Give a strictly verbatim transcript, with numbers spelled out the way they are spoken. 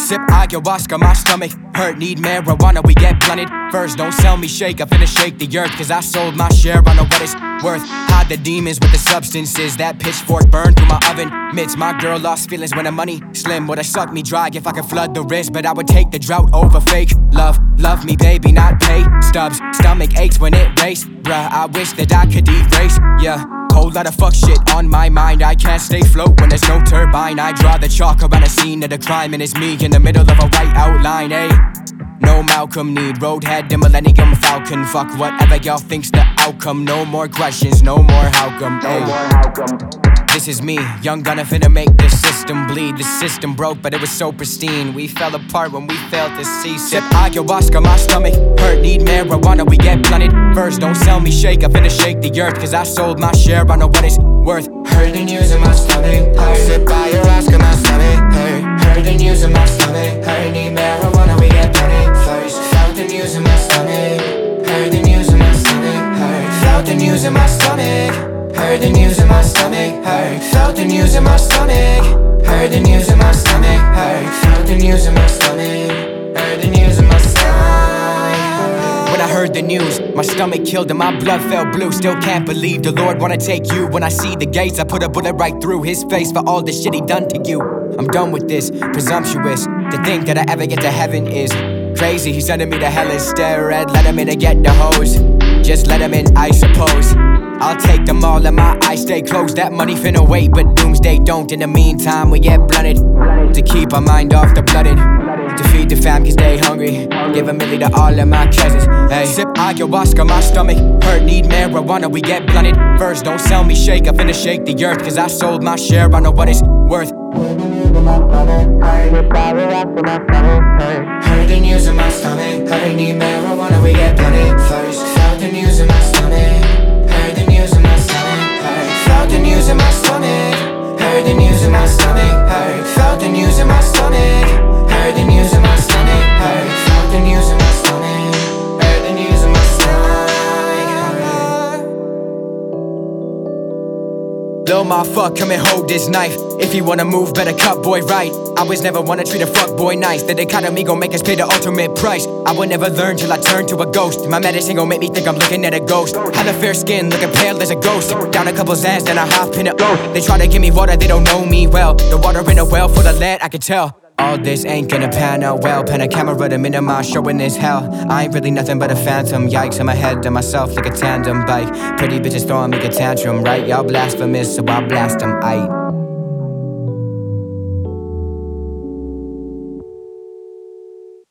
Sip ayahuasca, my stomach hurt, need marijuana, we get blunted. First, don't sell me shake, I finna shake the earth, cause I sold my share, I know what it's worth. Hide the demons with the substances, that pitchfork burned through my oven mitts. My girl lost feelings when the money slim, would have sucked me dry if I could flood the wrist, but I would take the drought over fake love. Love me baby, not pay stubs, stomach aches when it race. Bruh, I wish that I could erase, yeah. Whole lot of fuck shit on my mind, I can't stay float when there's no turbine. I draw the chalk around a scene of the crime, and it's me in the middle of a white outline, ayy. No Malcolm need, Roadhead, the Millennium Falcon. Fuck whatever y'all think's the outcome. No more questions, no more how come, no more how come. This is me, young gunna finna make the system bleed. The system broke, but it was so pristine. We fell apart when we failed to see. Sip ayahuasca, my stomach hurt, need marijuana, we get blunted. First, don't sell me shake, I finna shake the earth, cause I sold my share, I know what it's worth. Heard the news in my stomach hurt. Sip ayahuasca, my stomach hurt. Heard the news in my stomach hurt, need marijuana, we get blunted. First, felt the news in my stomach. Heard the news in my stomach hurt. Felt the news in my stomach. Heard the news in my stomach hurt. Felt the news in my stomach. Heard the news in my stomach hurt. Felt the news in my stomach. Heard the news in my stomach. When I heard the news, my stomach killed and my blood felt blue. Still can't believe the Lord wanna take you. When I see the gates, I put a bullet right through his face for all the shit he done to you. I'm done with this, presumptuous. To think that I ever get to heaven is crazy. He's sending me to hell instead. Let him in and get the hose. Just let him in, I suppose. I'll take them all and my eyes stay closed. That money finna wait, but doomsday don't. In the meantime, we get blunted to keep our mind off the blooded. To feed the fam cause they hungry. Give a milli to all of my cousins. Hey, sip ayahuasca, my stomach hurt, need marijuana, we get blunted. First, don't sell me shake, I finna shake the earth, cause I sold my share, I know what it's worth. Heard the news in my stomach hurt, need marijuana, we get blunted. First, felt the news in my stomach. Heard the news in my stomach hurt. Felt the news in my stomach. Heard the news in my stomach hurt. Felt the news in my stomach. Heard the news in my stomach hurt. Felt the news in my stomach. Heard the news in my stomach. Lil' ma fuck, come and hold this knife. If you wanna move, better cut boy right. I was never wanna treat a fuck boy nice. The dichotomy gon' make us pay the ultimate price. I would never learn till I turn to a ghost. My medicine gon' make me think I'm looking at a ghost. Had a fair skin, looking pale as a ghost. Down a couple Zans, then I hop in a ghost. They try to give me water, they don't know me well. The water in a well full of lead, I can tell. All this ain't gonna pan out well. Pen a camera to minimize showing this hell. I ain't really nothing but a phantom. Yikes, I'm ahead of myself like a tandem bike. Pretty bitches throwing me a tantrum, right? Y'all blasphemous, so I blast them, aight.